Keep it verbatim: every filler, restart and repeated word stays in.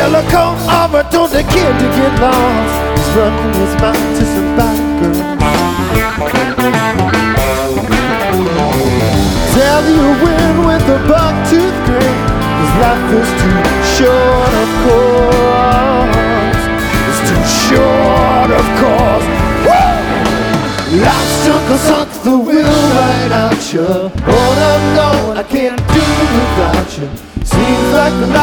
Telephone offer told the kid to get lost. He's running his mouth to some bad girl. Tell you win with a buck-tooth grin, 'cause life is too short, of course. It's too short, of course. Woo! Life's jungle sucks the will right out you. Oh no, no, I can't do without you. Seems like the